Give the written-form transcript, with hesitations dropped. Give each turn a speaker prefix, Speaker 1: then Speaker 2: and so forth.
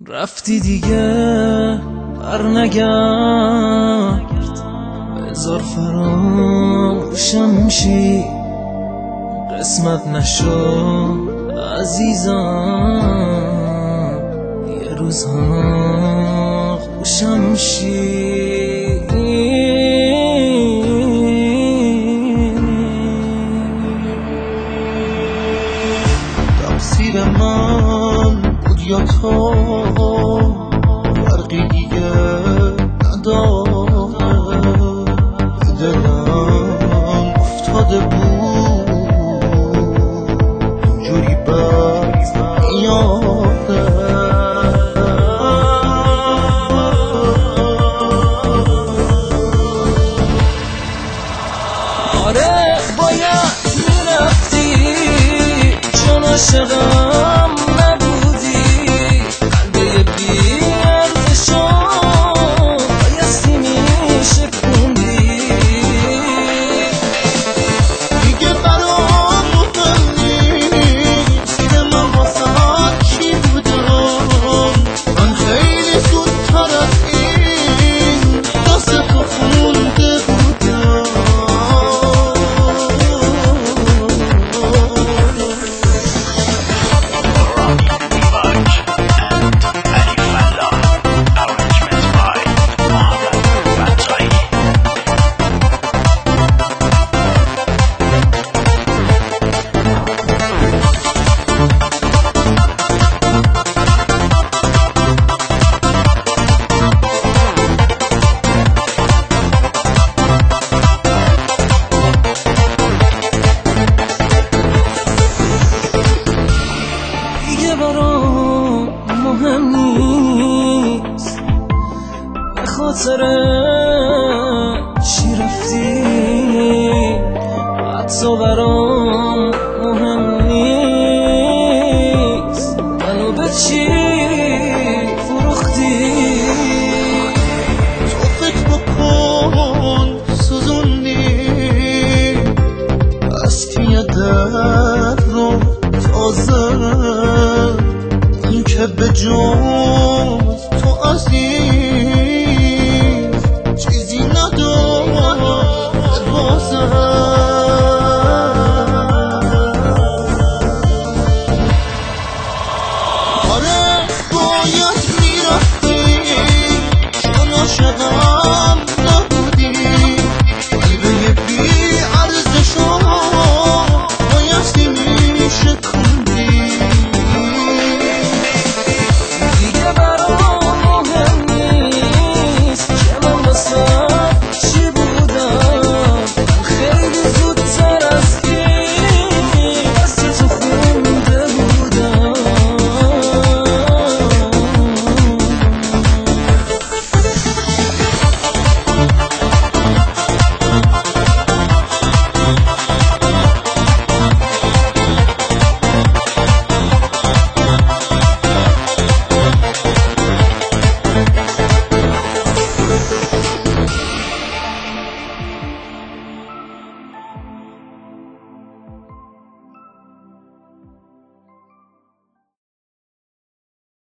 Speaker 1: رفتی دیگه برنگرد، بذار فراموشم شی، قسمت نشو عزیزم، یه روز هم خوشم شی. تقصیر من بود یا تو، فرقی دیگه نداره، دلم افتاده بود اینجوری بد میاده. آره باید میرفتی چون عاشقم نبودی، قلبه بی‌ارزشو بایستی میشکوندی. دیگه برام مهم نیست که من واسه کی بودم، من خیلی زودتر از این دست تو خونده بودم. برام مهم نیست به خاطر چی رفتی، حتی برام مهم نیست منو به چی فروختی. تو فکر بکن سوزوندی از که یه درد رو تازه که به جز تو عزیز